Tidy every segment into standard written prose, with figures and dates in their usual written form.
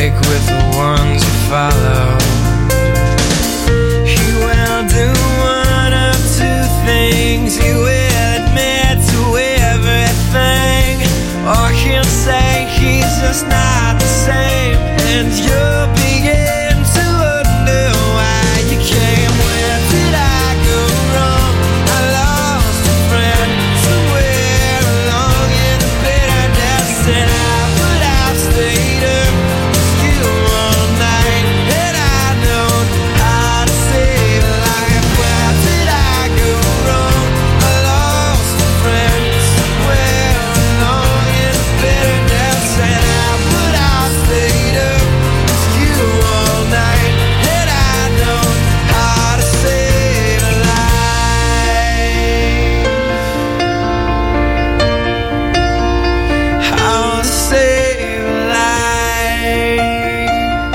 break with the ones you follow. He will do one of two things. He will admit to everything, or he'll say he's just not the same, and you'll begin to wonder why you came. Where did I go wrong? I lost a friend somewhere along in the bitterness, and I've stayed up with you all night, and I know how to save a life. Where did I go wrong? I lost a friend somewhere along in the bitterness, and I've stayed up with you all night, and I know how to save a life. How to save a life.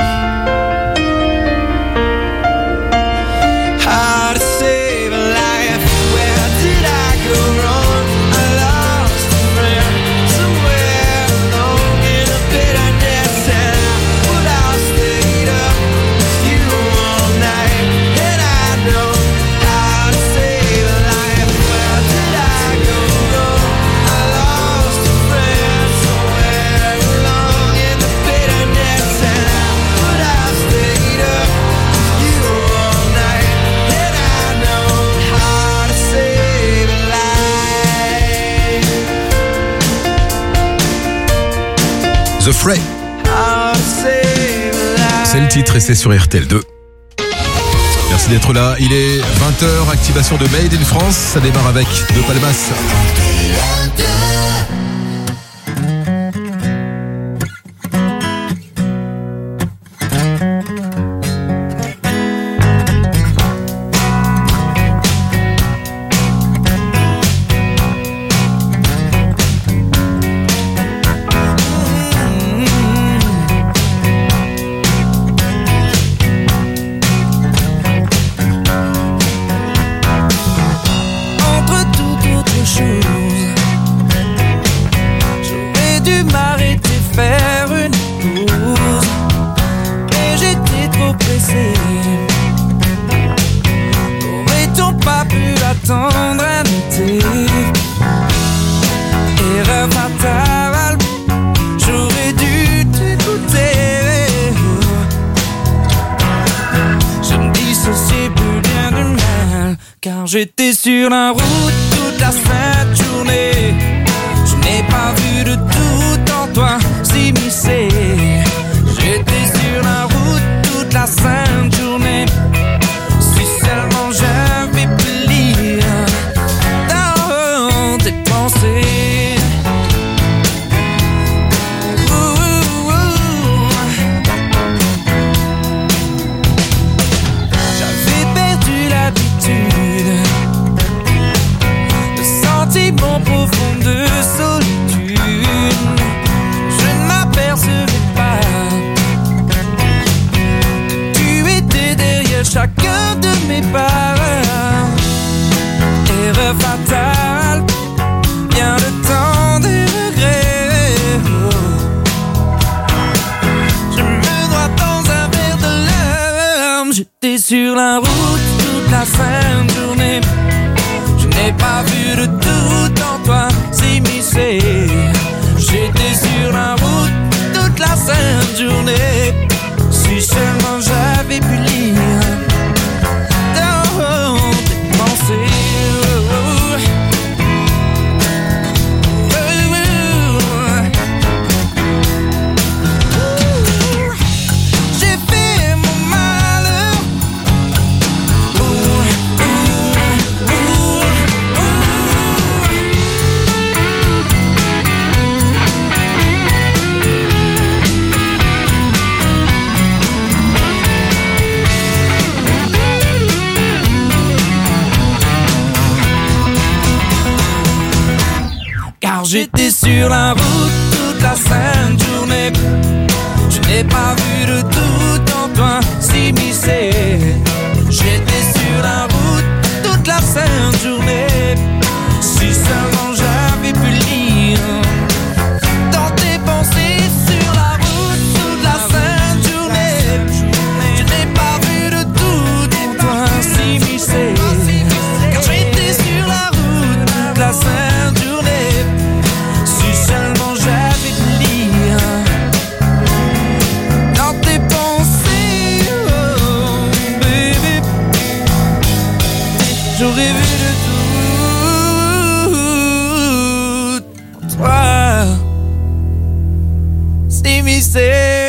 How to save a life. Where did I go wrong? I lost a friend somewhere along in the bitterness, and I've stayed up with you all night, and I know how to save a life. Where did I go wrong? I lost a friend somewhere along in the bitterness, and I've stayed up with you all night, and I know how to save a life. The Fray, How to save a life. c'est le titre et c'est sur RTL2. Merci d'être là, il est 20h, activation de Made in France, ça démarre avec De Palmas. Entre toute autre chose, j'aurais dû m'arrêter, faire une pause, mais j'étais trop pressé. N'aurait-on pas pu attendre un été? Erreur fatale, j'aurais dû t'écouter. Je me dissociais plus bien du mal, car j'étais sur la route toute la sainte journée. Je n'ai pas vu de tout en toi s'immiscer. J'étais sur la route toute la sainte journée. Si seulement j'avais pu lire dans tes pensées. J'avais perdu l'habitude de sentiments profonds de solitude. Je ne m'apercevais pas que tu étais derrière chacun de mes pas. Erreur fatale, bien le temps des regrets. Je me noie dans un verre de larmes. J'étais sur la route toute la sainte journée. Je n'ai pas vu de tout en toi s'immiscer. J'étais sur la route toute la sainte journée. Si seulement j'avais pu lire dans tes pensées. J'ai fait mon malheur. Car j'étais sur la route toute la sainte journée. Je n'ai pas vu de tout en toi s'immiscer. J'étais sur la route toute la sainte journée. Si seulement j'avais pu lire dans tes pensées sur la route toute la sainte J'aurais vu de tout pour toi. C'est mystère.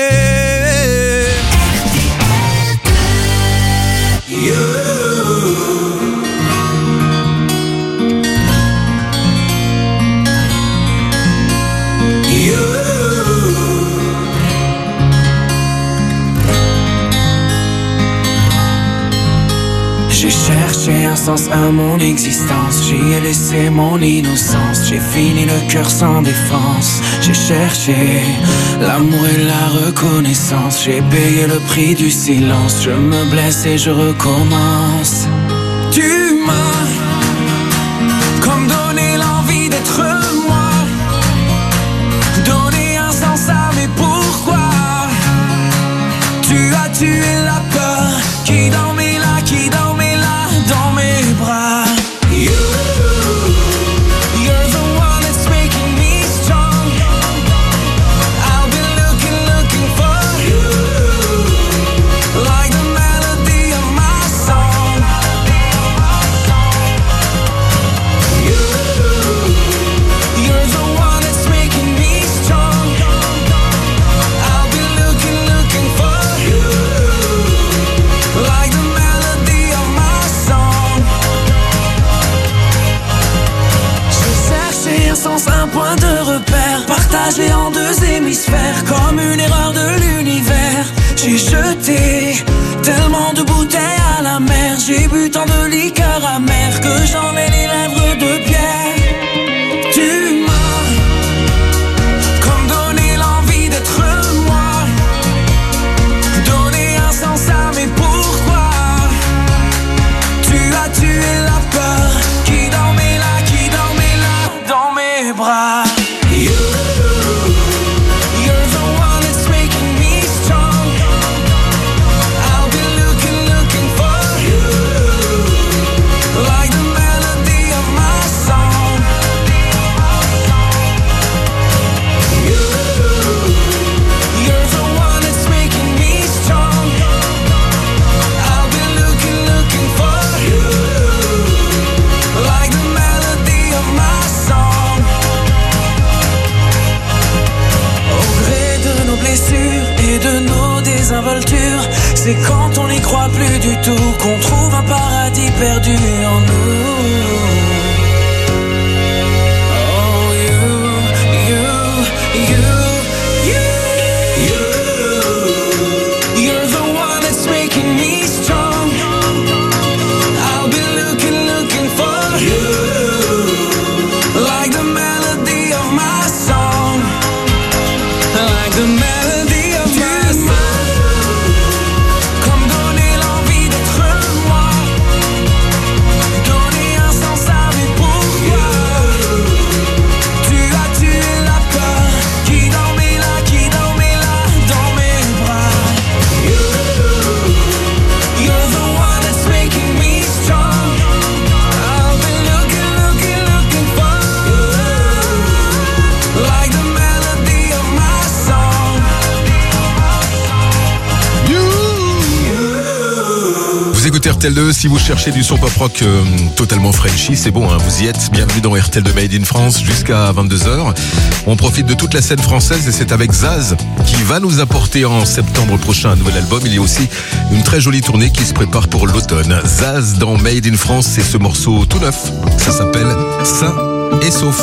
J'ai cherché un sens à mon existence, j'y ai laissé mon innocence, j'ai fini le cœur sans défense. J'ai cherché l'amour et la reconnaissance, j'ai payé le prix du silence, je me blesse et je recommence. Tu m'as comme donné l'envie d'être moi, donné un sens à mes pourquoi. Tu as tué la peur qui dormait là, qui dormait là dans mes bras. You're the one that's making me strong. I'll be looking for you, like the melody of my song. You're the one that's making me strong. I'll be looking for you, like the melody of my song. J'ai cherché un sens, un point de repère, partagé en deux hémisphères, comme une erreur de l'univers. J'ai jeté tellement de bouteilles à la mer, j'ai bu tant de liqueurs amères que j'en ai les lèvres de pierre. Tu m'as comme donné l'envie d'être moi, donné un sens à mes pourquoi. Tu as tué la peur qui dormait là dans mes bras. You're the one that's making me strong. I'll be looking for you, like the melody of my song. You're the one that's making me strong. I'll be looking for you, like the melody of my song. Au gré de nos blessures et de nos désinvoltures, c'est quand on n'y croit plus du tout qu'on trouve un paradis perdu en nous. Oh, you're the one that's making me strong. I'll be looking for you, like the melody of my song, like the melody of my song. Comme donner l'envie d'être moi, donner un sens à mes pourquoi. Tu as tué la peur qui dormait là dans mes bras. You're the one that's making me strong. I'll be looking for you, like the melody of my song. Vous écoutez RTL2, si vous cherchez du son pop rock totalement Frenchy, c'est bon, hein, vous y êtes. Bienvenue dans RTL2 Made in France jusqu'à 22h. On profite de toute la scène française et c'est avec Zaz qui va nous apporter en septembre prochain un nouvel album. Il y a aussi une très jolie tournée qui se prépare pour l'automne. Zaz dans Made in France, c'est ce morceau tout neuf. Ça s'appelle Sain et Sauf.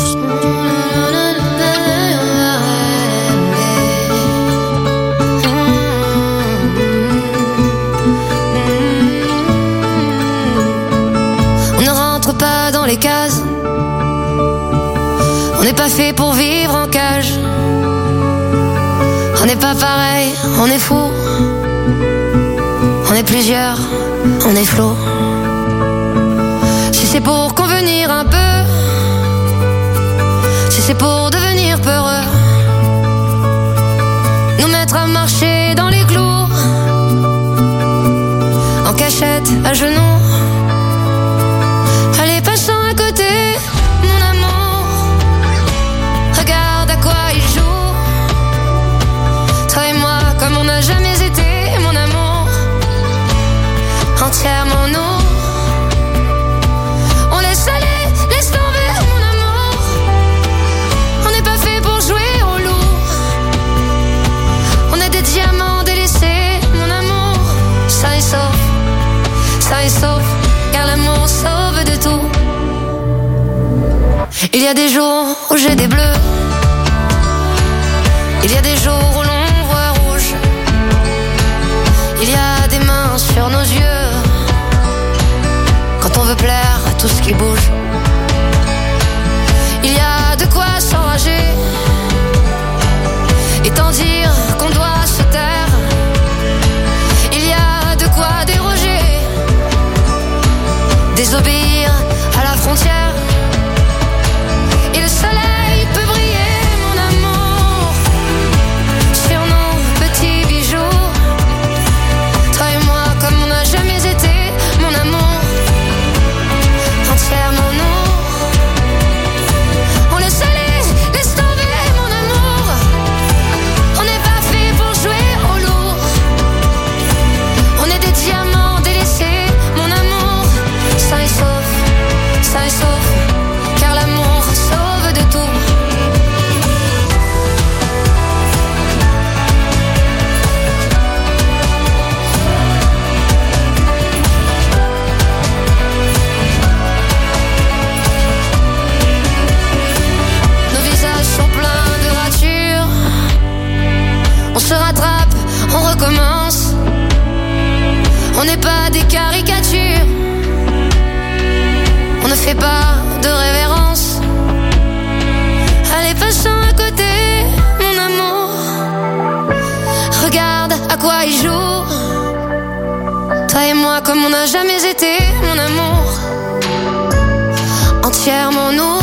On ne rentre pas dans les cases. On n'est pas fait pour vivre en cage. On n'est pas pareil, on est fou. On est plusieurs, on est flou. Si c'est pour convenir un peu, si c'est pour devenir peureux, nous mettre à marcher dans les clous, en cachette, à genoux. Allez, passant à côté, mon amour. Regarde à quoi il joue. Toi et moi, comme on n'a jamais été, mon amour. Entièrement nous. et tant dire qu'on doit se taire. Il y a de quoi déroger, désobéir à la frontière. Et le soleil peut briller, mon amour, sur nos petits bijoux. Toi et moi comme on n'a jamais été, mon amour, entièrement nous. On laisse aller, laisse tomber, mon amour. On n'est pas fait pour jouer au lourd. On est des diamants délaissés, mon amour, sain et sauf, car l'amour sauve de tout. Nos visages sont pleins de ratures. On se rattrape, on recommence. On n'est pas des caricatures. On ne fait pas de révérence. Allez, passons à côté, mon amour. Regarde à quoi il joue. Toi et moi comme on n'a jamais été, mon amour, entièrement nous.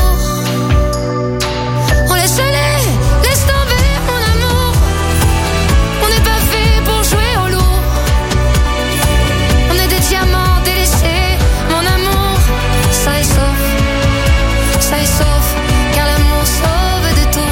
On laisse aller, laisse tomber, mon amour. On n'est pas fait pour jouer au lourd. On est des diamants délaissés, mon amour, sain et sauf, car l'amour sauve de tout.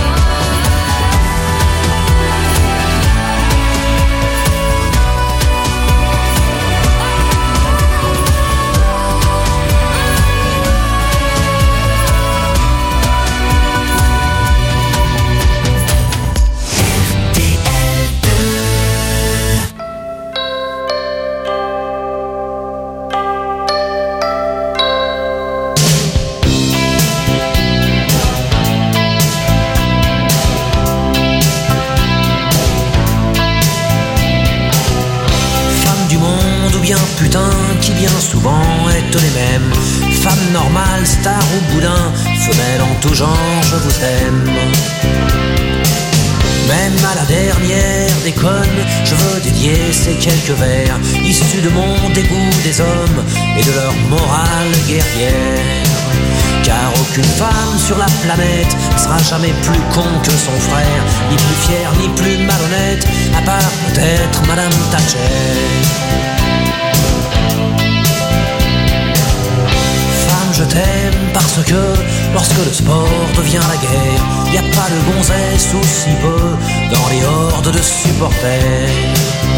Bien putain qui bien souvent est les mêmes. Femme normale, star ou boudin, femelle en tout genre, je vous aime. Même à la dernière déconne, je veux dédier ces quelques vers issus de mon dégoût des hommes et de leur morale guerrière. Car aucune femme sur la planète sera jamais plus con que son frère, ni plus fière, ni plus malhonnête, à part peut-être Madame Thatcher. Je t'aime parce que lorsque le sport devient la guerre, y a pas de gonzesse ou si peu dans les hordes de supporters.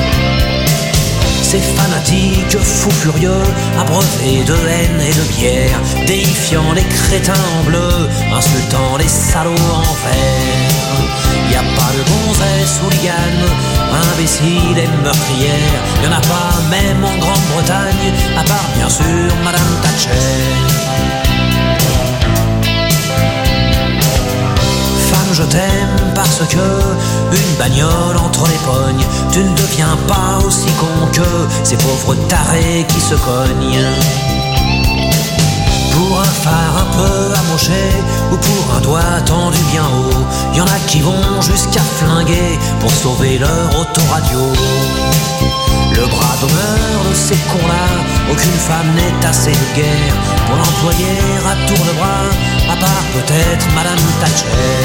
Ces fanatiques fous furieux, abreuvés de haine et de bière, déifiant les crétins en bleu, insultant les salauds en vert. Y a pas de gonzesse hooligan, imbécile et meurtrière, y'en a pas même en Grande-Bretagne, à part bien sûr Madame Thatcher. Femme, je t'aime parce que une bagnole entre les pognes, tu ne deviens pas aussi con que ces pauvres tarés qui se cognent. Pour un phare un peu amoché ou pour un doigt tendu bien haut, y en a qui vont jusqu'à flinguer pour sauver leur autoradio. Le bras d'honneur de ces cons-là, aucune femme n'est assez vulgaire pour l'employer à tour de bras, à part peut-être Madame Thatcher.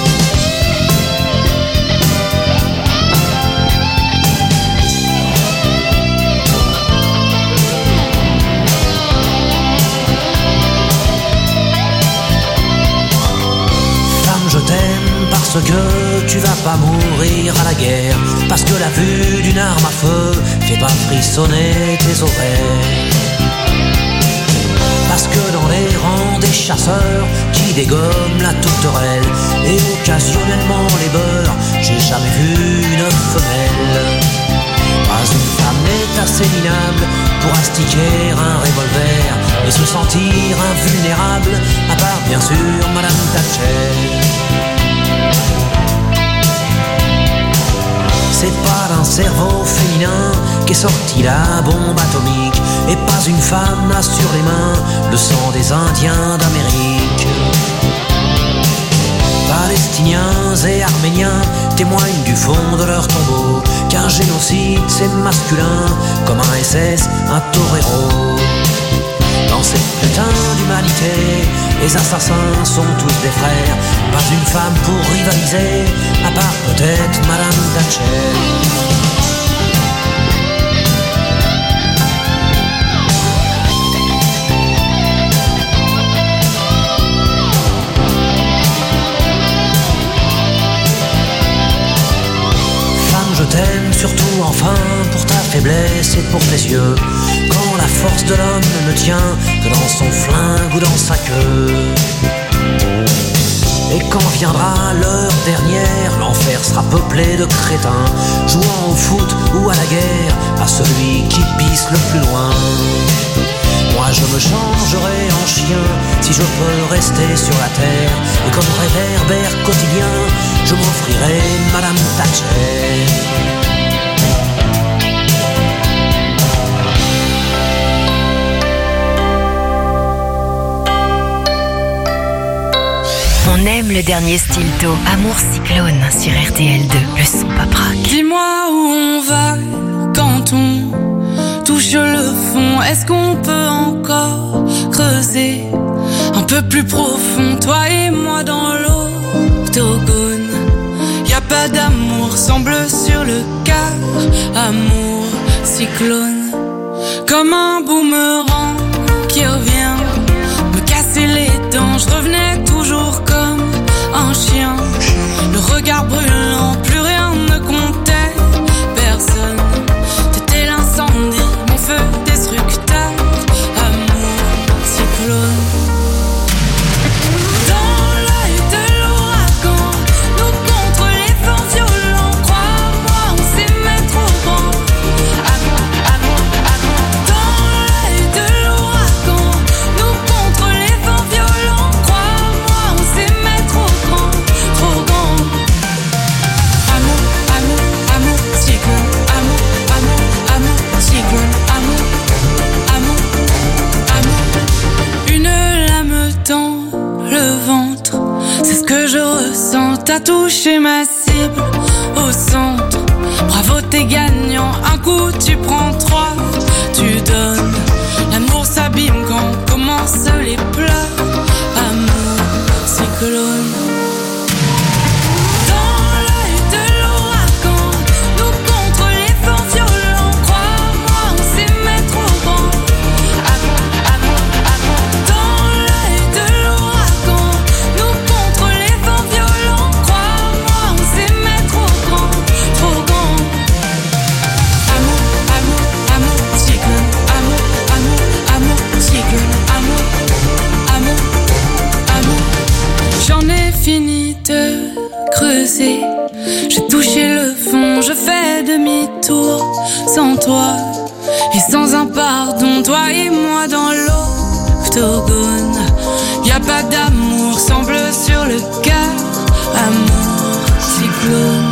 Je t'aime parce que tu vas pas mourir à la guerre, parce que la vue d'une arme à feu fait pas frissonner tes ovaires. Parce que dans les rangs des chasseurs qui dégomment la tourterelle et occasionnellement les beurres, j'ai jamais vu une femelle. Pas une femme n'est assez minable pour astiquer un revolver et se sentir invulnérable, à part bien sûr Madame Thatcher. C'est pas d'un cerveau féminin qu'est sortie la bombe atomique, et pas une femme n'a sur les mains le sang des Indiens d'Amérique. Pas les Palestiniens et Arméniens témoignent du fond de leur tombeau qu'un génocide c'est masculin, comme un SS, un torero. Dans cette putain d'humanité, les assassins sont tous des frères. Pas une femme pour rivaliser, à part peut-être Madame Thatcher. Je t'aime surtout enfin pour ta faiblesse et pour tes yeux. Quand la force de l'homme ne tient que dans son flingue ou dans sa queue. Et quand viendra l'heure dernière, l'enfer sera peuplé de crétins, jouant au foot ou à la guerre, à celui qui pisse le plus loin. Moi je me changerai en chien si je peux rester sur la terre. Et comme réverbère quotidien, je m'offrirai Madame Thatcher. On aime le dernier Stilto, Amour Cyclone sur RTL2, le son pop rock. Dis-moi où on va quand on touche le fond. Est-ce qu'on peut encore creuser un peu plus profond, toi et moi dans l'octogone? Y'a pas d'amour, semble sur le quart. Amour cyclone, comme un boomerang qui revient me casser les dents. Je revenais toujours comme un chien, le regard brûlant, plus rien ne comptait, personne. T'étais l'incendie, mon feu destructeur. Amour cyclone. Dans l'œil de l'ouragan, nous contre les vents violents. Crois-moi, on s'aimait trop grand. Amour, amour, amour. Dans l'œil de l'ouragan, nous contre les vents violents. Crois-moi, on s'aimait trop grand, trop grand. Amour, amour, amour, cyclone. Amour, amour, amour, cyclone. Amour, amour, amour. Une lame dans le ventre, c'est ce que je ressens. T'as touché ma cible au centre. Bravo, t'es gagnant. Un coup, tu prends 3, tu donnes. L'amour s'abîme quand commencent les pleurs. Amour cyclone. Dans l'œil de l'ouragan, nous contre les vents violents. Crois-moi, on s'aimait trop grand. Amour, amour, amour. Dans l'œil de l'ouragan, nous contre les vents violents. Crois-moi, on s'aimait trop grand, trop grand. Amour, amour, amour, cyclone. Amour, amour, amour, cyclone. Amour, amour, amour. J'en ai fini de creuser, j'ai touché le fond, je fais demi-tour. Sans toi et sans un pardon, toi et moi dans l'octogone. Y'a pas d'amour, semble sur le cœur. Amour cyclone.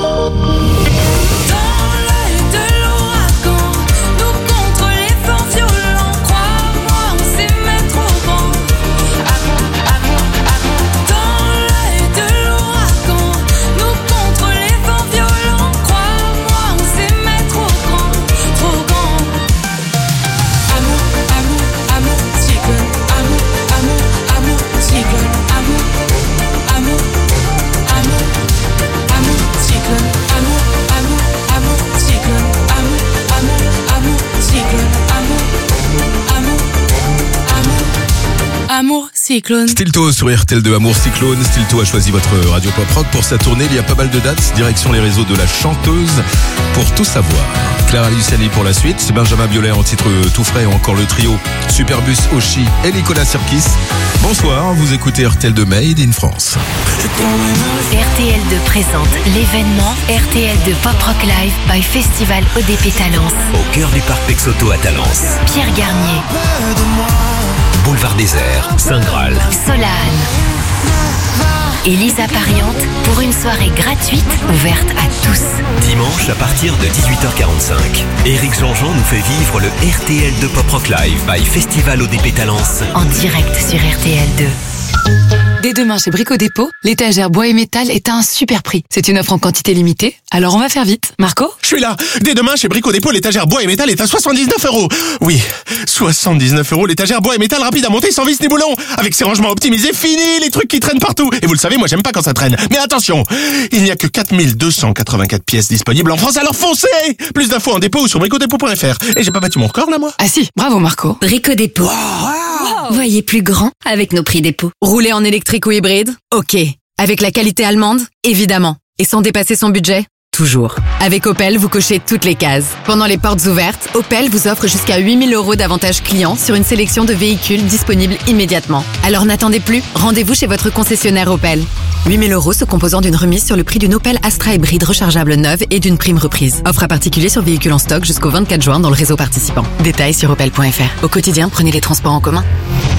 Dans l'œil de l'ouragan, nous contre les vents violents. Crois-moi, on s'aimait trop grand. Amour, amour, amour. Dans l'œil de l'ouragan, nous contre les vents violents. Crois-moi, on s'aimait trop grand, trop grand. Amour, amour, amour, cyclone. Amour, amour, amour, cyclone. Amour, amour, amour, amour, cyclone. Amour, amour, amour, cyclone. Amour, amour, amour, cyclone. Amour, amour, amour, amour, cyclone. Stilto sur RTL2, Amour Cyclone. Stilto a choisi votre radio pop rock pour sa tournée. Il y a pas mal de dates. Direction les réseaux de la chanteuse pour tout savoir. Clara Luciani pour la suite. C'est Benjamin Biolay en titre tout frais. Encore le trio Superbus, Oshi et Nicolas Sirkis. Bonsoir, vous écoutez RTL2 Made in France. RTL2 présente l'événement RTL2 Pop Rock Live by Festival ODP Talence. Au cœur du parc Pexoto à Talence. Pierre Garnier, Boulevard Désert, Saint-Graal. Solane et Lisa Pariante pour une soirée gratuite ouverte à tous. Dimanche à partir de 18h45. Éric Jean-Jean nous fait vivre le RTL2 Pop Rock Live by Festival ODP Talence. En direct sur RTL2. Dès demain chez Brico Dépôt, l'étagère bois et métal est à un super prix. C'est une offre en quantité limitée, alors on va faire vite. Marco ? Je suis là. Dès demain chez Brico Dépôt, l'étagère bois et métal est à 79 €. Oui, 79 € l'étagère bois et métal rapide à monter sans vis ni boulon. Avec ses rangements optimisés, fini les trucs qui traînent partout. Et vous le savez, moi j'aime pas quand ça traîne. Mais attention, il n'y a que 4284 pièces disponibles en France, alors foncez! Plus d'infos en dépôt ou sur bricodépôt.fr. Et j'ai pas battu mon record là, moi? Ah si, bravo Marco. Brico Dépôt. Wow. Voyez plus grand avec nos prix dépôt. Rouler en électrique ou hybride ? Ok. Avec la qualité allemande ? Évidemment. Et sans dépasser son budget ? Toujours. Avec Opel, vous cochez toutes les cases. Pendant les portes ouvertes, Opel vous offre jusqu'à 8 000 € d'avantages clients sur une sélection de véhicules disponibles immédiatement. Alors n'attendez plus, rendez-vous chez votre concessionnaire Opel. 8 000 € se composant d'une remise sur le prix d'une Opel Astra hybride rechargeable neuve et d'une prime reprise. Offre à particulier sur véhicules en stock jusqu'au 24 juin dans le réseau participant. Détails sur opel.fr. Au quotidien, prenez les transports en commun.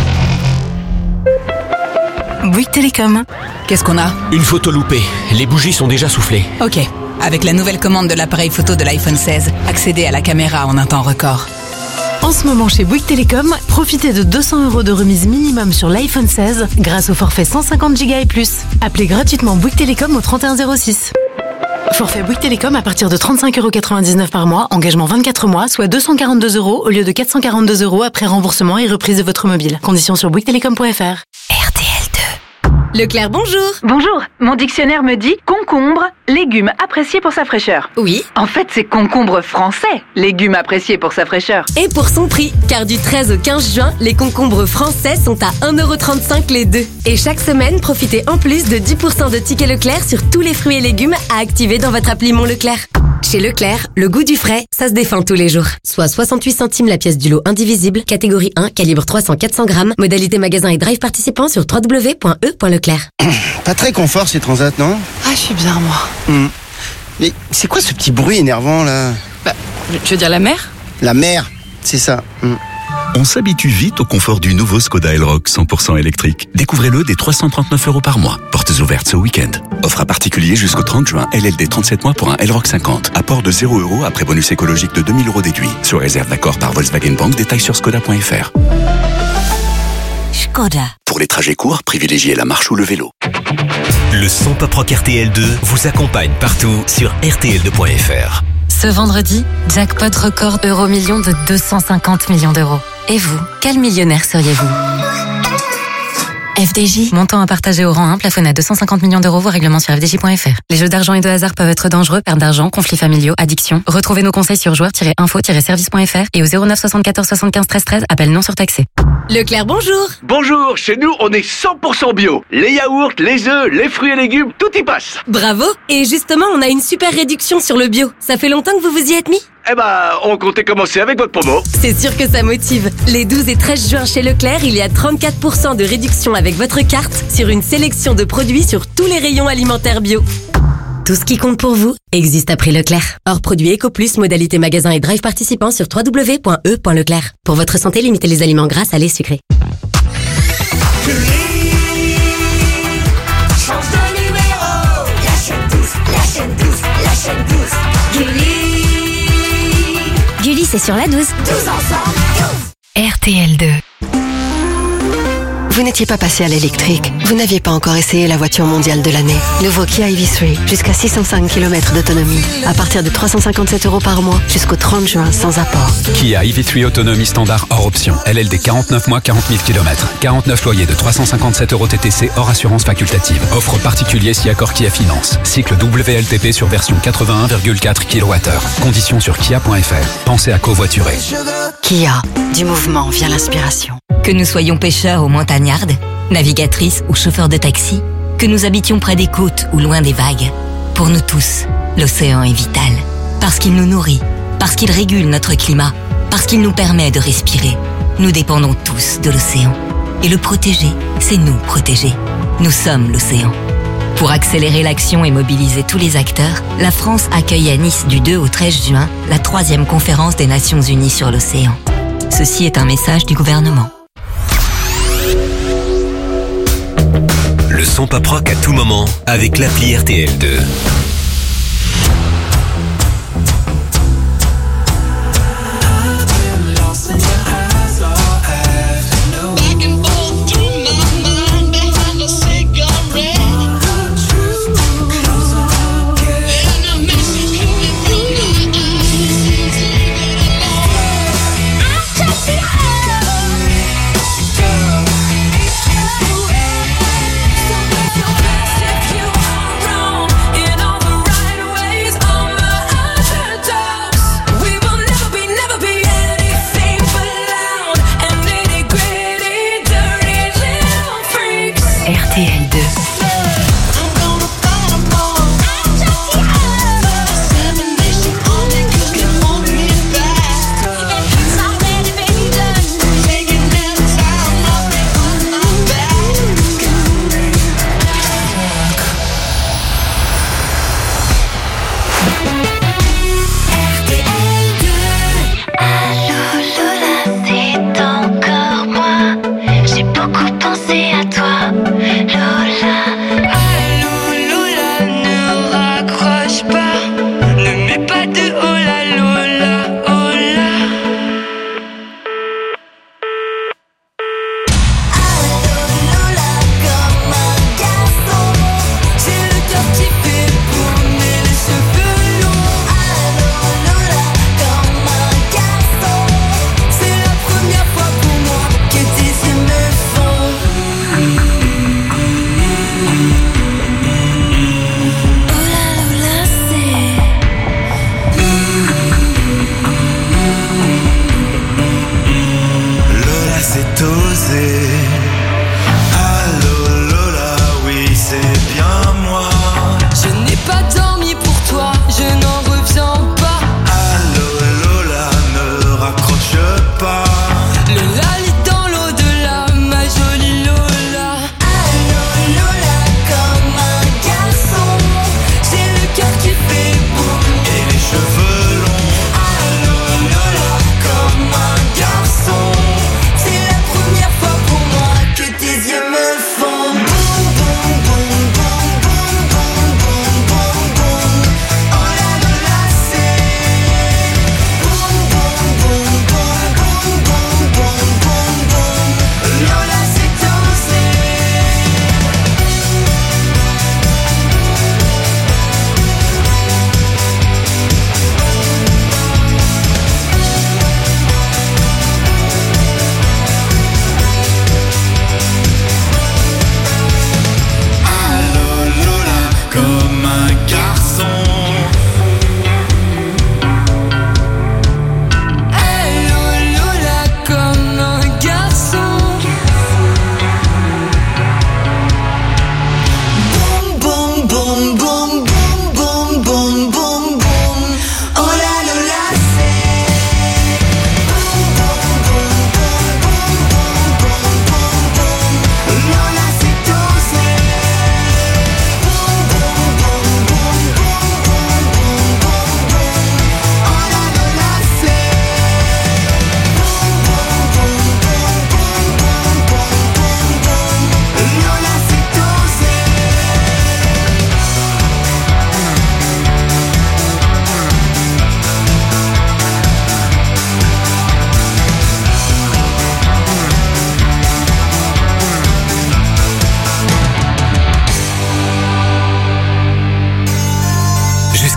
Bouygues Télécom. Qu'est-ce qu'on a ? Une photo loupée. Les bougies sont déjà soufflées. Ok. Avec la nouvelle commande de l'appareil photo de l'iPhone 16, accédez à la caméra en un temps record. En ce moment chez Bouygues Télécom, profitez de 200 € de remise minimum sur l'iPhone 16 grâce au forfait 150 Go et plus. Appelez gratuitement Bouygues Télécom au 3106. Forfait Bouygues Télécom à partir de 35,99 € par mois, engagement 24 mois, soit 242 € au lieu de 442 € après remboursement et reprise de votre mobile. Conditions sur bouyguestelecom.fr. Leclerc, bonjour. Bonjour, mon dictionnaire me dit concombre, légume apprécié pour sa fraîcheur. Oui. En fait, c'est concombre français, légume apprécié pour sa fraîcheur. Et pour son prix, car du 13 au 15 juin, les concombres français sont à 1,35 € les deux. Et chaque semaine, profitez en plus de 10% de tickets Leclerc sur tous les fruits et légumes à activer dans votre appli Mon Leclerc. Chez Leclerc, le goût du frais, ça se défend tous les jours. Soit 68 centimes la pièce du lot indivisible, catégorie 1, calibre 300-400 grammes, modalité magasin et drive participant sur www.e.leclerc. Pas très confort ces transats, non? Ah, je suis bien, moi. Mais c'est quoi ce petit bruit énervant, là? Bah, tu veux dire la mer? La mer, c'est ça. On s'habitue vite au confort du nouveau Skoda Elroq 100% électrique. Découvrez-le dès 339 € par mois. Portes ouvertes ce week-end. Offre à particulier jusqu'au 30 juin. LLD 37 mois pour un Elroq 50. Apport de 0 € après bonus écologique de 2000 € déduit. Sous réserve d'accord par Volkswagen Bank. Détails sur skoda.fr. Skoda. Pour les trajets courts, privilégiez la marche ou le vélo. Le Son Pop Rock RTL2 vous accompagne partout sur RTL2.fr. Ce vendredi, jackpot record euro-million de 250 millions d'euros. Et vous, quel millionnaire seriez-vous ? FDJ, montant à partager au rang 1, plafonné à 250 millions d'euros, voire règlement sur FDJ.fr. Les jeux d'argent et de hasard peuvent être dangereux, perte d'argent, conflits familiaux, addiction. Retrouvez nos conseils sur joueurs-info-service.fr et au 09 74 75 13 13, appel non surtaxé. Leclerc, bonjour. Bonjour, chez nous, on est 100% bio. Les yaourts, les œufs, les fruits et légumes, tout y passe. Bravo. Et justement, on a une super réduction sur le bio. Ça fait longtemps que vous vous y êtes mis ? Eh ben, on comptait commencer avec votre promo. C'est sûr que ça motive. Les 12 et 13 juin chez Leclerc, il y a 34% de réduction avec votre carte sur une sélection de produits sur tous les rayons alimentaires bio. Tout ce qui compte pour vous existe à prix Leclerc. Hors produit EcoPlus, modalité magasin et drive participant sur www.e.leclerc. Pour votre santé, limitez les aliments gras, salés, sucrés. Change de numéro. La chaîne 12. Gulli, c'est sur la 12. 12 ensemble. RTL2. Vous n'étiez pas passé à l'électrique. Vous n'aviez pas encore essayé la voiture mondiale de l'année. Nouveau Kia EV3, jusqu'à 605 km d'autonomie. À partir de 357 € par mois, jusqu'au 30 juin, sans apport. Kia EV3 autonomie standard hors option. LLD 49 mois, 40 000 km. 49 loyers de 357 € TTC hors assurance facultative. Offre particulier si accord Kia Finance. Cycle WLTP sur version 81,4 kWh. Conditions sur kia.fr. Pensez à covoiturer. Kia, du mouvement vient l'inspiration. Que nous soyons pêcheurs ou montagnardes, navigatrices ou chauffeurs de taxi, que nous habitions près des côtes ou loin des vagues, pour nous tous, l'océan est vital. Parce qu'il nous nourrit, parce qu'il régule notre climat, parce qu'il nous permet de respirer. Nous dépendons tous de l'océan. Et le protéger, c'est nous protéger. Nous sommes l'océan. Pour accélérer l'action et mobiliser tous les acteurs, la France accueille à Nice du 2 au 13 juin la 3e conférence des Nations Unies sur l'océan. Ceci est un message du gouvernement. Le son pop rock à tout moment avec l'appli RTL2. Back and forth through my mind behind the scenes.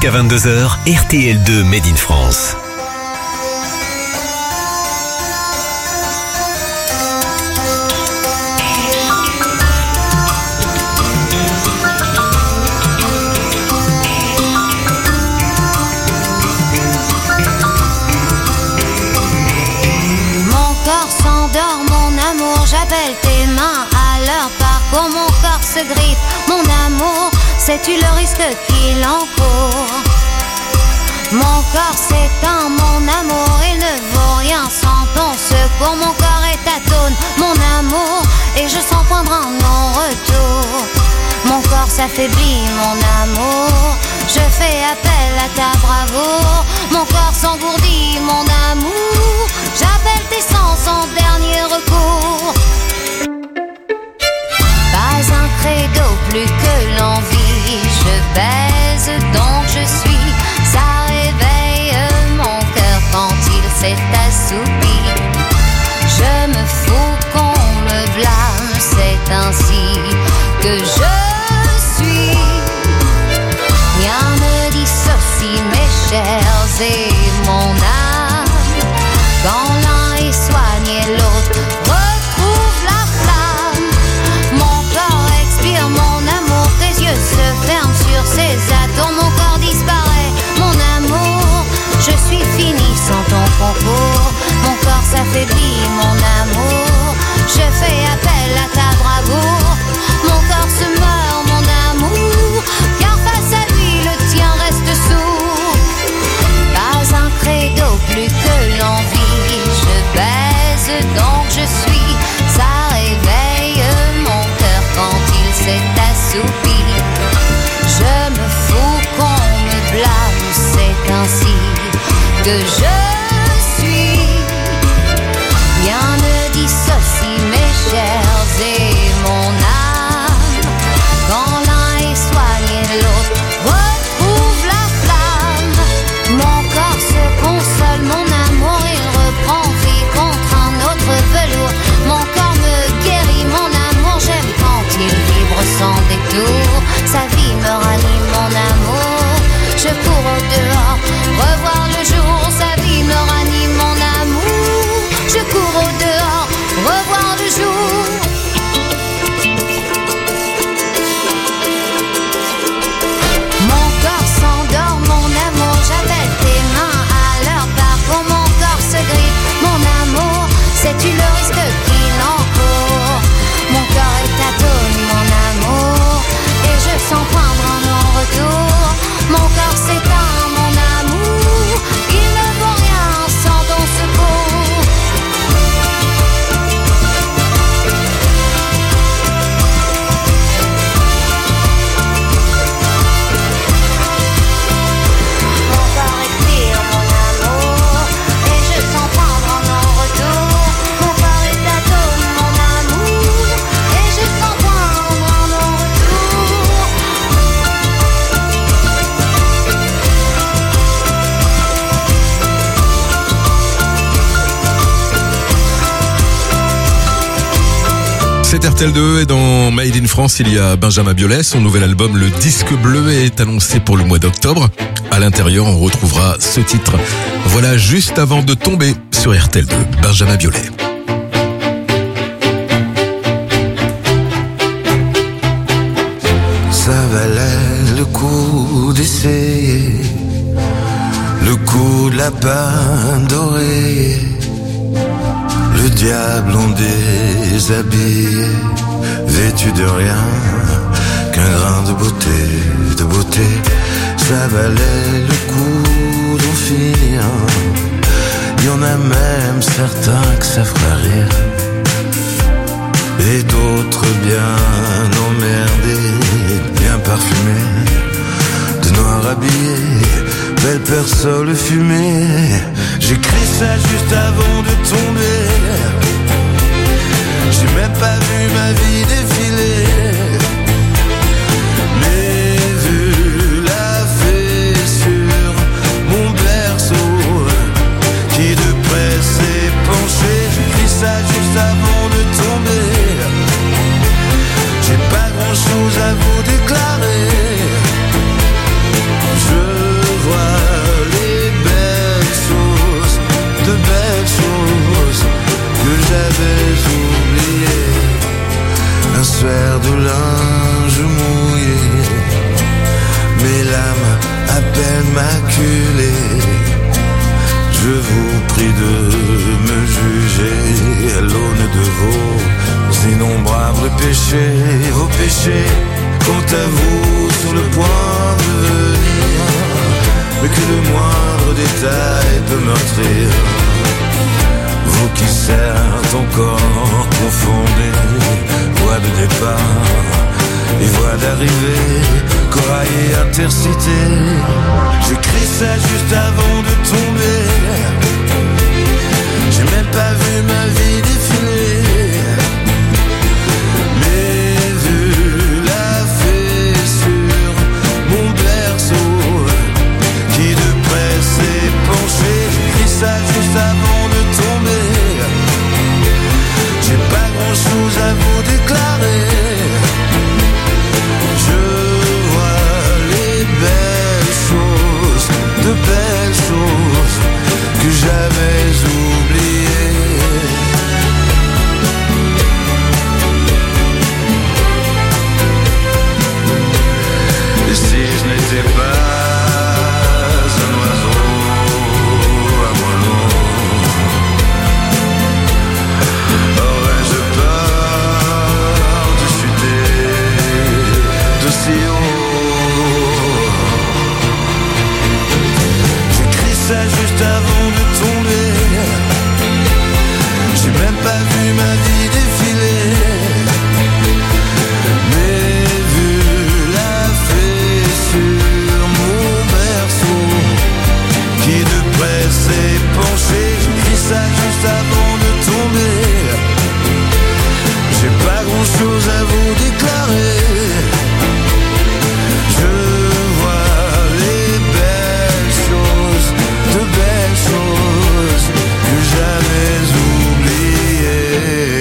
Jusqu'à 22h, RTL2 Made in France. J'appelle tes mains à leur parcours, mon corps se grippe, mon amour, sais-tu le risque qu'il encourt? Mon corps s'éteint, mon amour, il ne vaut rien sans ton secours. Mon corps est atone, mon amour, et je sens poindre un non-retour. Mon corps s'affaiblit, mon amour, je fais appel à ta bravoure. Mon corps s'engourdit, mon amour, j'appelle tes sens en dernier recours. Pas un credo, plus que l'envie, je baise donc je suis. Ça réveille mon cœur quand il s'est assoupi. Je me fous qu'on me blâme, c'est ainsi que je suis. Rien ne dissocie mes chairs et mon âme. Quand l'un est soigné, l'autre retrouve la flamme. Mon corps expire, mon amour, tes yeux se ferment sur ces atomes. Mon corps disparaît, mon amour, je suis fini sans ton concours. Mon corps s'affaiblit, mon amour, je fais appel à ta bravoure. Mon corps se meurt, mon amour, car face à lui le tien reste sourd. Pas un credo, plus que l'envie, je baise donc je suis. Ça réveille mon cœur quand il s'est assoupi. Je me fous qu'on me blâme, c'est ainsi que je suis. Rien ne dissocie mes chairs et mon âme. Quand l'un est soigné, l'autre retrouve la flamme. Mon corps se console, mon amour, il reprend vie contre un autre velours. Mon corps me guérit, mon amour, j'aime quand il vibre sans détour. Sa vie me ranime, mon amour, je cours au dehors, revoir le jour. Sa vie me ranime, mon amour, je cours au dehors, revoir le jour. Mon corps s'endort, mon amour, j'appelle tes mains à leur parcours. Mon corps se grippe, mon amour, sais-tu le risque qu'il encourt? Mon corps est atone, mon amour, et je sens poindre un non-retour. Mon corps s'éteint, mon amour, il ne vaut rien sans ton secours. Mon corps expire, mon amour, et je sens prendre un non-retour. Mon corps est atone, mon amour, et je sens prendre un non-retour. C'est RTL2 et dans Made in France, il y a Benjamin Biolay. Son nouvel album, Le Disque Bleu, est annoncé pour le mois d'octobre. À l'intérieur, on retrouvera ce titre. Voilà, juste avant de tomber sur RTL2, Benjamin Biolay. Ça valait le coup d'essayer le coup de lapin doré. Le diable en déshabillé, vêtu de rien qu'un grain de beauté, ça valait le coup d'en finir. Il y en a même certains que ça fera rire, et d'autres bien emmerdés, bien parfumés, de noir habillés, belle personne fumée. J'écris ça juste avant de tomber. J'ai même pas vu ma vie défiler, mais vu la fée sur mon berceau qui de près s'est penché. J'écris ça juste avant de tomber. J'ai pas grand chose à vous déclarer. Je immaculé. Je vous prie de me juger à l'aune de vos innombrables péchés. Vos péchés, quant à vous, sur le point de venir, mais que le moindre détail peut meurtrir. Vous qui certes encore confondez voie de départ et voie d'arrivée, corail et intercité. J'écris ça juste avant de tomber. J'ai même pas vu ma vie défiler, mais vu la fée sur mon berceau qui de près s'est penché. J'écris ça juste avant de tomber. J'ai pas grand chose à vous déclarer. Je vois les belles choses, de belles choses que j'avais oubliées. Et si je n'étais pas un oiseau à moi non, aurais-je peur de chuter de si haut? J'écris ça juste avant de tomber. J'ai même pas vu ma vie défiler, mais vu la fée sur mon berceau qui de près s'est penché. J'écris ça juste avant de tomber. J'ai pas grand chose à vous déclarer. Je vois les belles choses, de belles choses que j'avais oubliées.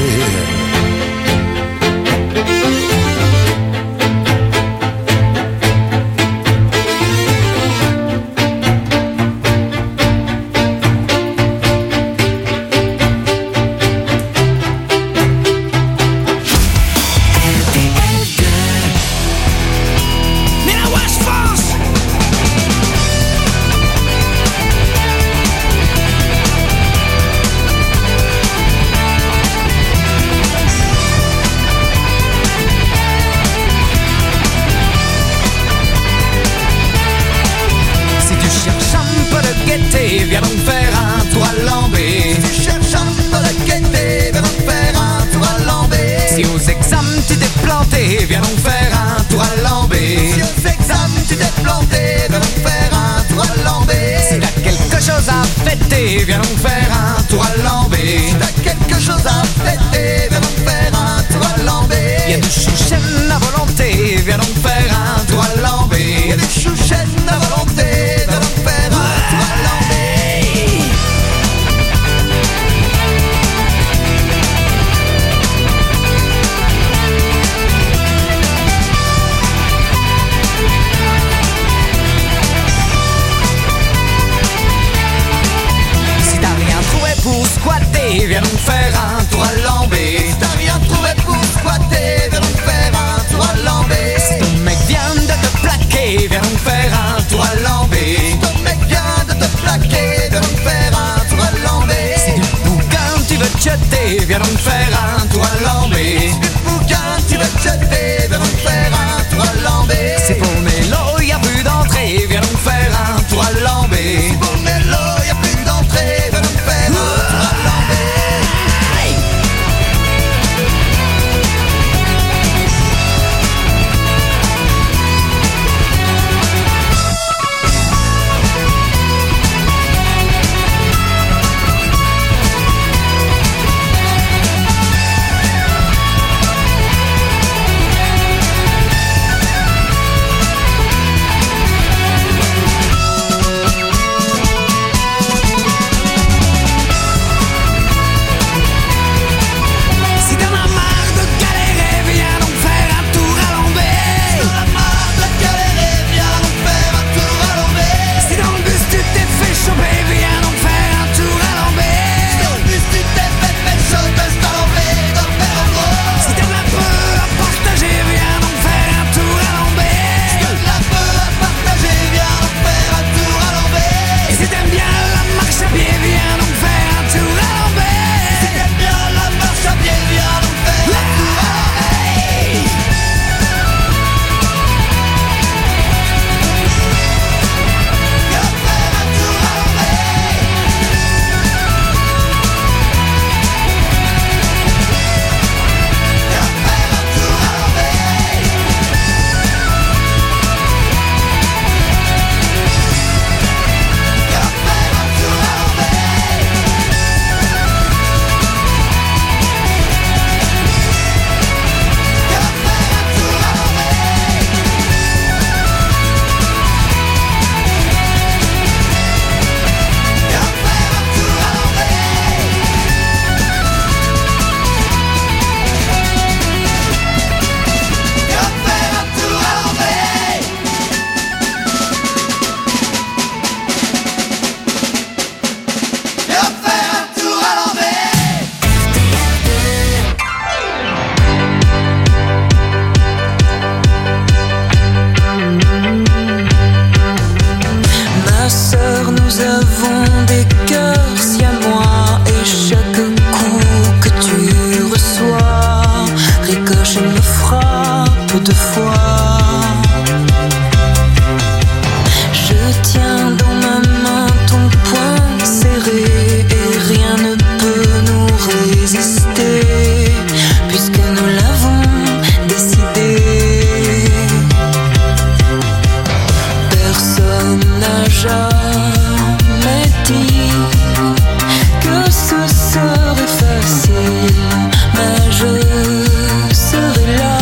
Si tu cherches un peu de gaieté, viens donc faire un tour à Lambé. Si tu cherches un peu de gaieté, viens donc faire un tour à Lambé. Si aux examens tu t'es planté, viens donc faire un tour à Lambé. Si aux examens tu t'es planté, viens donc faire un tour à Lambé. Si t'as quelque chose à fêter, viens donc faire un tour à Lambé. Si t'as quelque chose à fêter, viens donc faire un tour à Lambé. Y'a du chouchen à volonté, viens donc faire un tour à Lambé. Y'a du chouchen à volonté, viens donc faire un tour à Lambé. Si t'as rien trouvé pour squatter, viens donc faire un tour à Lambé. Si t'as rien trouvé pour squatter, viens donc faire un tour à Lambé. Si ton mec vient de te plaquer, viens donc faire un tour à Lambé. Si ton mec vient de te plaquer, viens donc faire un tour à Lambé. Si du bouquin tu veux te jeter, viens donc faire un tour à Lambé. Si du bouquin tu veux te jeter, viens donc faire un tour à Lambé. Si pour Mélo y'a plus d'entrée, viens donc faire un tour à Lambé. Si pour Mélo y'a plus d'entrée, viens donc faire un tour à Lambé. Nous avons des cœurs si à moi, et chaque coup que tu reçois ricoche et me frappe deux fois. Je tiens dans ma main ton poing serré et rien ne peut nous résister puisque nous l'avons décidé. Personne n'a jamais dit que ce serait facile, mais je serai là.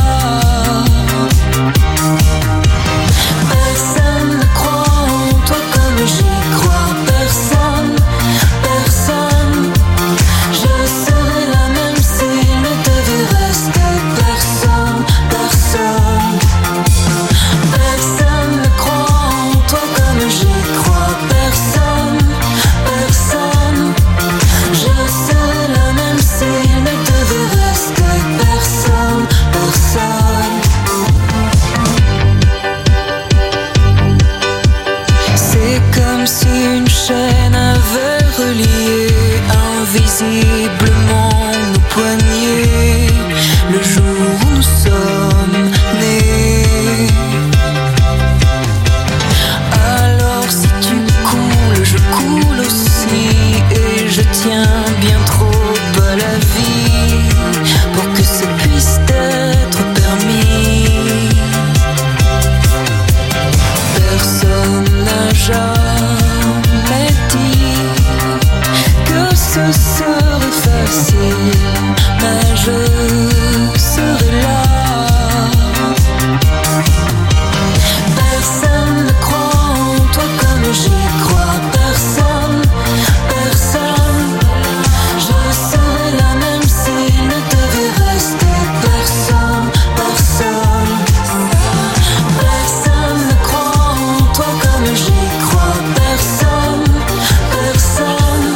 Personne ne croit en toi comme j'y crois. Personne, personne. Je serai là même s'il ne devait rester personne, personne. Personne ne croit en toi comme j'y crois. Personne, personne. Je serai là même s'il ne devait rester personne, personne. C'est comme si une chaîne avait relié invisiblement nos poignets le jour où nous sommes nés. Alors si tu coules, je coule aussi, et je tiens bien trop à la vie pour que ça puisse être permis. Personne n'a jamais dit que ce serait facile, mais je serai là. Personne ne croit en toi comme j'y crois. Personne, personne. Je serai là même s'il ne devait rester personne, personne. Personne ne croit en toi comme j'y crois. Personne, personne.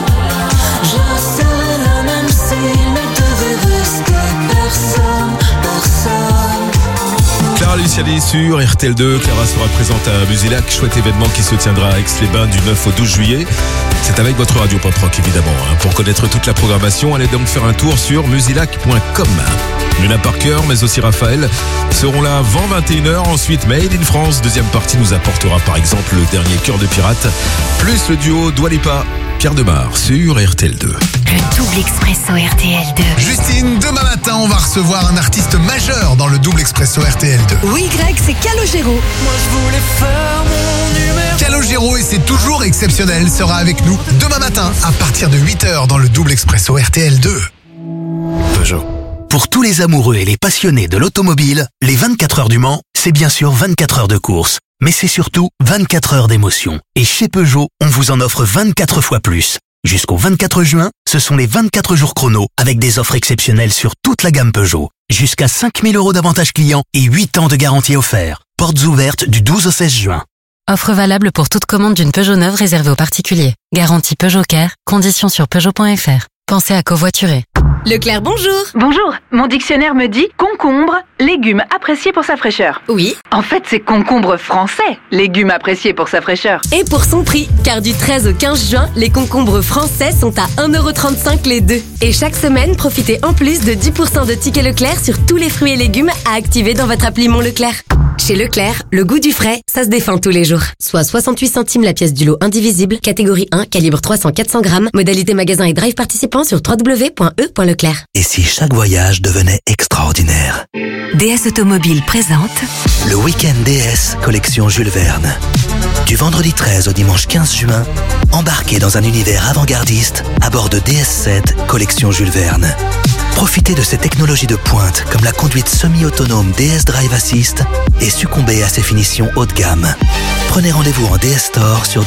Je serai là même s'il ne devait rester personne, personne. Clara Luciani sur RTL2. Clara sera présente à Musilac, chouette événement qui se tiendra à Aix-les-Bains du 9 au 12 juillet. C'est avec votre radio pop rock évidemment. Pour connaître toute la programmation, allez donc faire un tour sur musilac.com. Luna Parker, mais aussi Raphaël seront là avant 21h. Ensuite, Made in France, deuxième partie, nous apportera par exemple le dernier Cœur de Pirate, plus le duo Dua Lipa, Pierre Demar sur RTL2. Le double expresso RTL2. Justine, demain matin, on va recevoir un artiste majeur dans le double expresso RTL2. Oui, Greg, c'est Calogero. Moi je voulais faire mon numéro. Calogero, et c'est toujours exceptionnel, sera avec nous demain matin à partir de 8h dans le double expresso RTL2. Peugeot. Pour tous les amoureux et les passionnés de l'automobile, les 24 heures du Mans, c'est bien sûr 24 heures de course. Mais c'est surtout 24 heures d'émotion. Et chez Peugeot, on vous en offre 24 fois plus. Jusqu'au 24 juin, ce sont les 24 jours chrono avec des offres exceptionnelles sur toute la gamme Peugeot. Jusqu'à 5 000 € d'avantages clients et 8 ans de garantie offert. Portes ouvertes du 12 au 16 juin. Offre valable pour toute commande d'une Peugeot neuve réservée aux particuliers. Garantie Peugeot Care, conditions sur Peugeot.fr. Pensez à covoiturer. Leclerc, bonjour. Bonjour, mon dictionnaire me dit concombre, légume apprécié pour sa fraîcheur. Oui. En fait, c'est concombre français, légume apprécié pour sa fraîcheur. Et pour son prix, car du 13 au 15 juin, les concombres français sont à 1,35 € les deux. Et chaque semaine, profitez en plus de 10% de tickets Leclerc sur tous les fruits et légumes à activer dans votre appli Mon Leclerc. Chez Leclerc, le goût du frais, ça se défend tous les jours. Soit 68 centimes la pièce du lot indivisible, catégorie 1, calibre 300-400 grammes, modalité magasin et drive participant sur www.e.leclerc. Et si chaque voyage devenait extraordinaire? DS Automobile présente Le week-end DS collection Jules Verne. Du vendredi 13 au dimanche 15 juin, embarquez dans un univers avant-gardiste à bord de DS7 collection Jules Verne. Profitez de ces technologies de pointe comme la conduite semi-autonome DS Drive Assist et succombez à ses finitions haut de gamme. Prenez rendez-vous en DS Store sur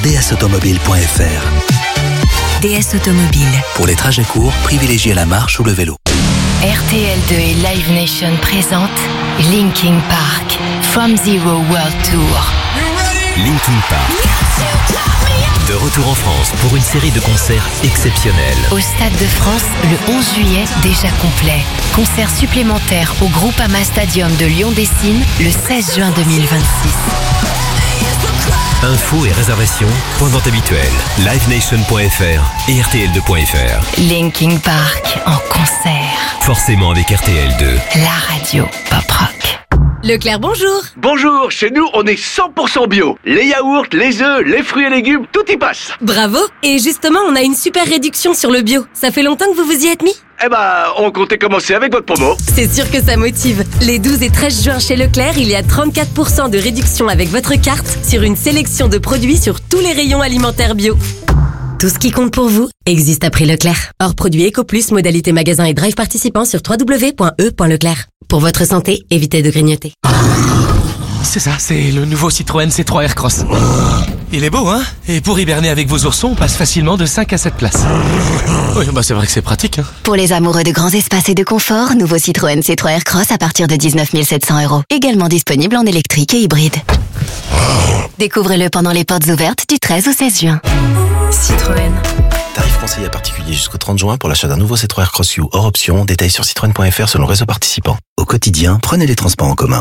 dsautomobile.fr. DS Automobile. Pour les trajets courts, privilégiez la marche ou le vélo. RTL2 et Live Nation présentent Linkin Park From Zero World Tour. Linkin Park. De retour en France pour une série de concerts exceptionnels. Au Stade de France, le 11 juillet, déjà complet. Concert supplémentaire au Groupama Stadium de Lyon-Dessines le 16 juin 2026. Infos et réservations, point de vente habituel, livenation.fr et rtl2.fr. Linkin Park en concert. Forcément avec RTL2. La radio pop rock. Leclerc, bonjour. Bonjour, chez nous, on est 100% bio. Les yaourts, les œufs, les fruits et légumes, tout y passe. Bravo. Et justement, on a une super réduction sur le bio. Ça fait longtemps que vous vous y êtes mis ? Eh ben, on comptait commencer avec votre promo. C'est sûr que ça motive. Les 12 et 13 juin chez Leclerc, il y a 34% de réduction avec votre carte sur une sélection de produits sur tous les rayons alimentaires bio. Tout ce qui compte pour vous existe à prix Leclerc. Hors produit EcoPlus, modalité magasin et drive participant sur www.e.leclerc. Pour votre santé, évitez de grignoter. C'est ça, c'est le nouveau Citroën C3 Aircross. Il est beau, hein? Et pour hiberner avec vos oursons, on passe facilement de 5 à 7 places. Oui, bah c'est vrai que c'est pratique, hein. Pour les amoureux de grands espaces et de confort, nouveau Citroën C3 Aircross à partir de 19 700 €. Également disponible en électrique et hybride. Découvrez-le pendant les portes ouvertes du 13 au 16 juin. Citroën. Tarif conseillé à particulier jusqu'au 30 juin pour l'achat d'un nouveau C3 Aircross U hors option. Détails sur citroën.fr selon le réseau participant. Au quotidien, prenez les transports en commun.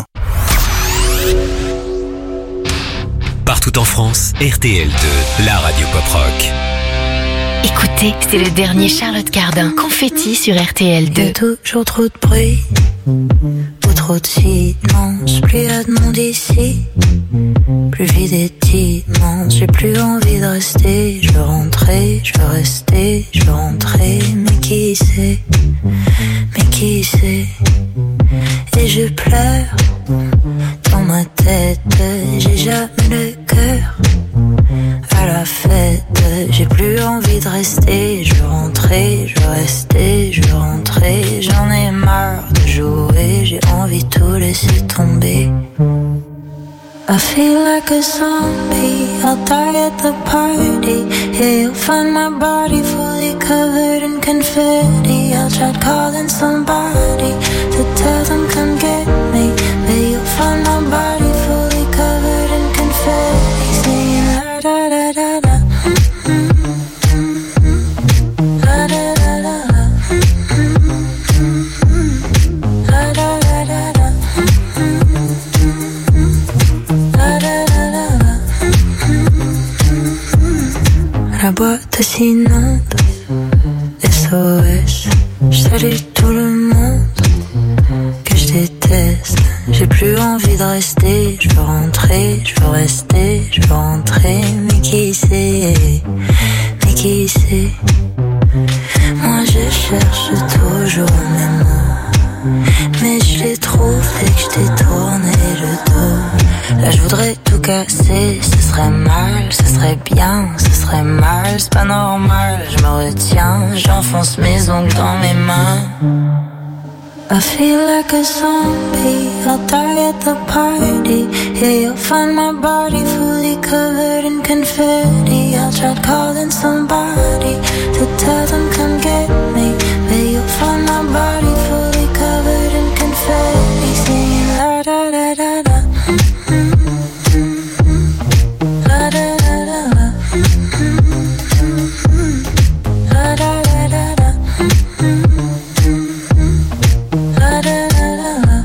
Partout en France, RTL2, la radio pop rock. Écoutez, c'est le dernier Charlotte Cardin. Confetti sur RTL2. Il y a toujours trop de bruit, ou trop de silence. Plus y a de monde ici, plus vide est immense. J'ai plus envie de rester. Je veux rentrer, je veux rester, je veux rentrer. Mais qui sait, mais qui sait. Et je pleure dans ma tête. J'ai jamais le cœur à la fête. J'ai plus envie de rester. Je veux rentrer, je veux rester, je veux rentrer. J'en ai marre de jouer. J'ai envie de tout laisser tomber. I feel like a zombie, I'll die at the party. Yeah, you'll find my body fully covered in confetti. I'll try calling somebody to tell them come get me. But you'll find my body fully covered in confetti. Singing la da da da da. La da da da da. La da da da da. La boîte s'inonde, SOS. Je salue tout le monde que je déteste. J'ai plus envie de rester. Je veux rentrer, je veux rester, je veux rentrer. Mais qui sait, mais qui sait. Moi je cherche toujours mes mots, mais je les trouve dès que je t'ai tourné le dos. Là je voudrais tout casser, ce serait mal, ce serait bien, ce serait mal, c'est pas normal, je me retiens, j'enfonce mes ongles dans mes mains. I feel like a zombie, I'll die at the party. Yeah, you'll find my body fully covered in confetti. I'll try calling somebody to tell them come get me. But you'll find my body fully covered in confetti. Singing la da da da da. La da da da da. La da da da da. La da da da da.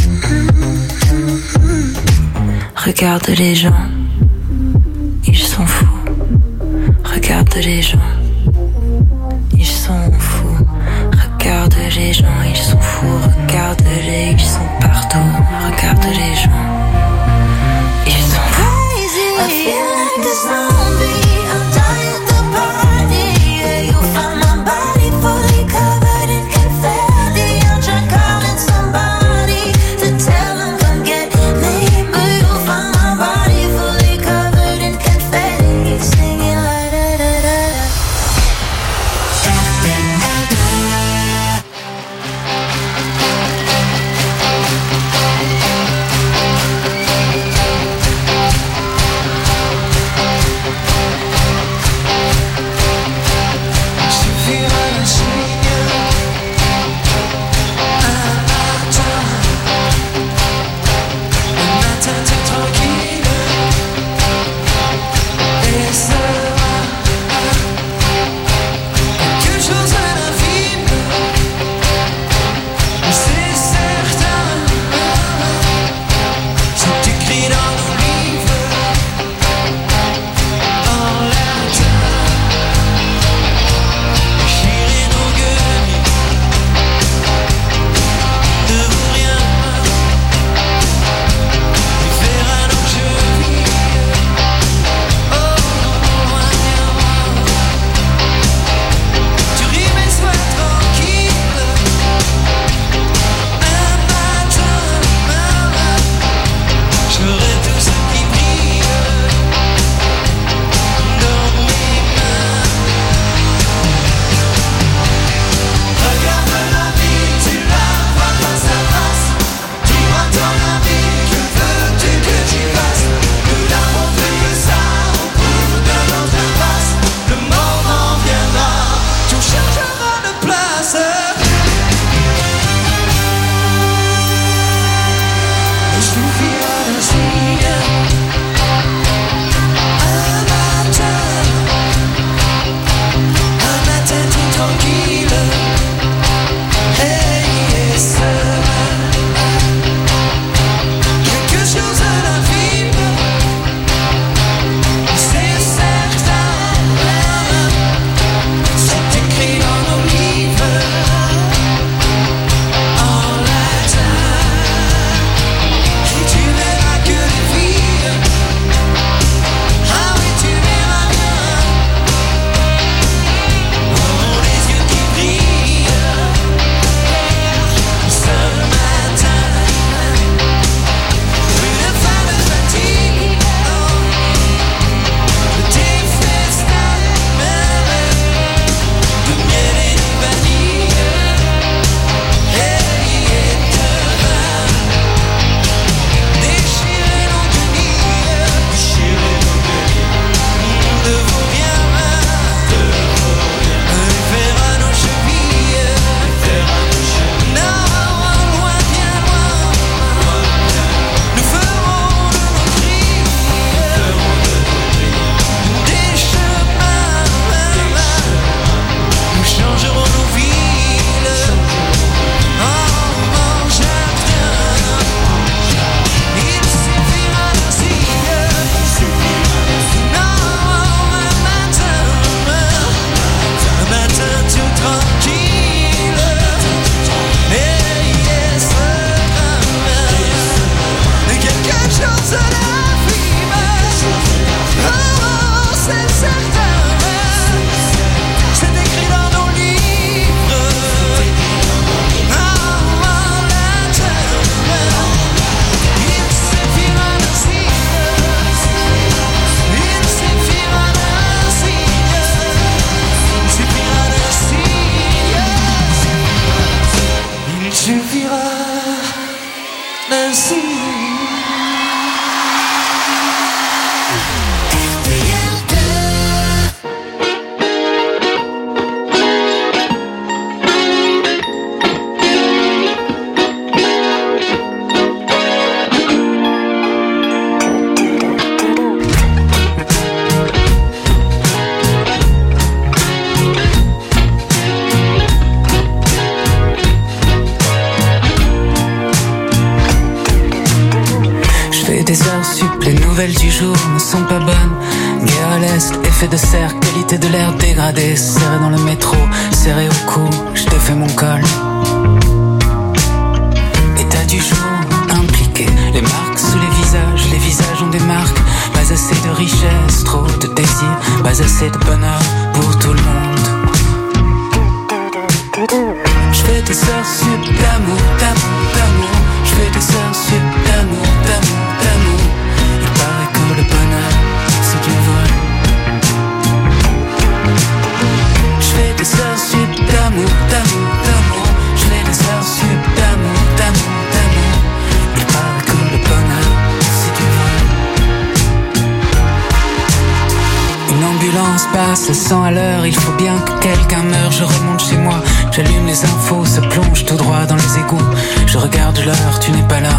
Regarde les gens, ils sont fous. Regarde les gens, ils sont fous. Regarde les gens, ils sont fous. Regarde-les, ils sont partout. Regarde les gens, ils sont fous. I feel like a zombie, I'll die at the party. Yeah, you'll find my body fully covered in confetti. I'll try calling somebody to tell them come get me. But you'll find my body fully covered in confetti. Singing la da da da da. nouvelles du jour ne sont pas bonnes. Guerre à l'est, effet de serre, qualité de l'air dégradée. Serré dans le métro, serré au cou, je te fais mon col. État du jour, impliqué. Les marques sous les visages ont des marques. Pas assez de richesse, trop de désir. Pas assez de bonheur pour tout le monde. Je fais des heures sup d'amour, d'amour, d'amour. Je fais des heures sup d'amour, d'amour, d'amour. Il paraît que le bonheur, c'est du vol. Je fais des heures sup d'amour, d'amour, d'amour. Je fais des heures sup d'amour, d'amour, d'amour. Il paraît que le bonheur, c'est du vol. Une ambulance passe à 100 à l'heure. Il faut bien que quelqu'un meure. Je remonte chez moi, j'allume les infos, se plonge tout droit dans les égouts. Je regarde l'heure, tu n'es pas là.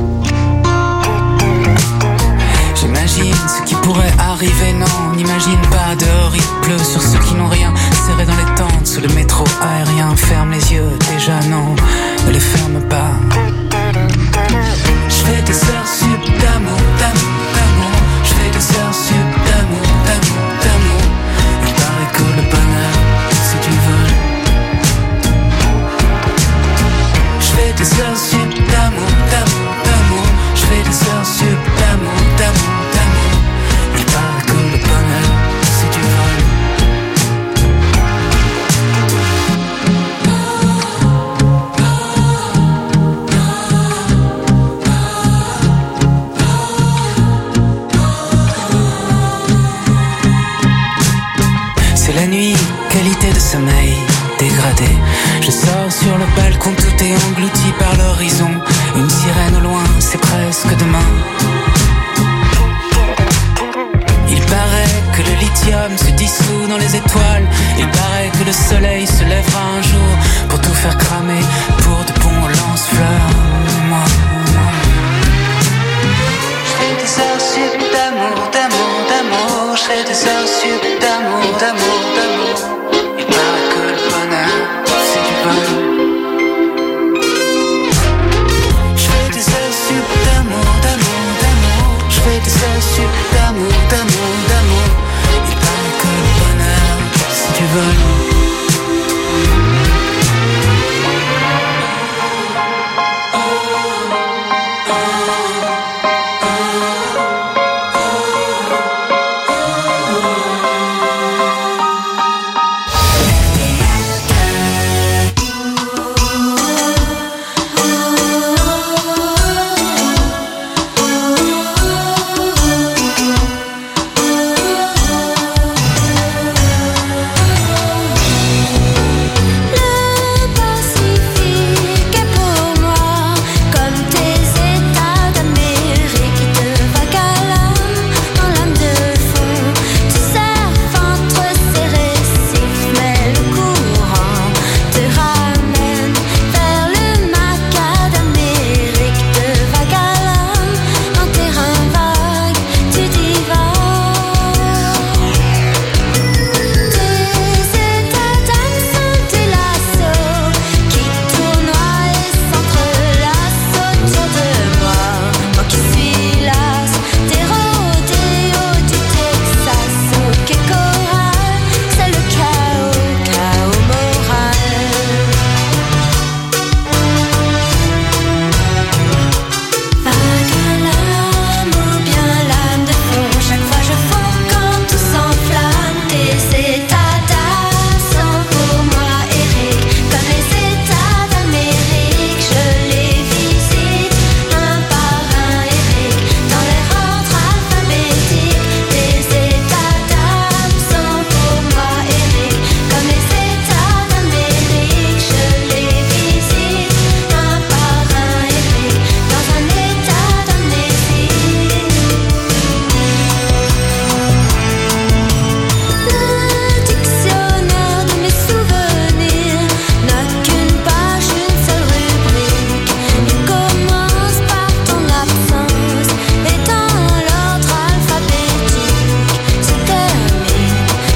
J'imagine ce qui pourrait arriver, non, on n'imagine pas. Dehors il pleut sur ceux qui n'ont rien. Serré dans les tentes, sous le métro aérien. Ferme les yeux, déjà non, ne les ferme pas. Je fais des heures sup d'amour, d'amour, d'amour. Je fais des heures sup d'amour, d'amour, d'amour. Il paraît que le bonheur, c'est du vol. Je fais des heures sup d'amour, d'amour, d'amour. Je fais des heures sup d'amour, d'amour, d'amour. Il paraît que le bonheur, c'est du vol. C'est la nuit, qualité de sommeil dégradée. Je sors sur le balcon, tout est englouti par l'horizon. Une sirène au loin, c'est presque demain. Il paraît que le lithium se dissout dans les étoiles. Il paraît que le soleil se lèvera un jour pour tout faire cramer, pour de bons lance-fleurs. Moi. Je fais des heures sup d'amour, d'amour, d'amour. Je fais des heures sup d'amour, d'amour, d'amour. Il paraît que le bonheur, c'est du vol. Je fais des heures sup d'amour, d'amour, d'amour. Je fais des heures sup d'amour, d'amour, d'amour. Il paraît que le bonheur, c'est du vol.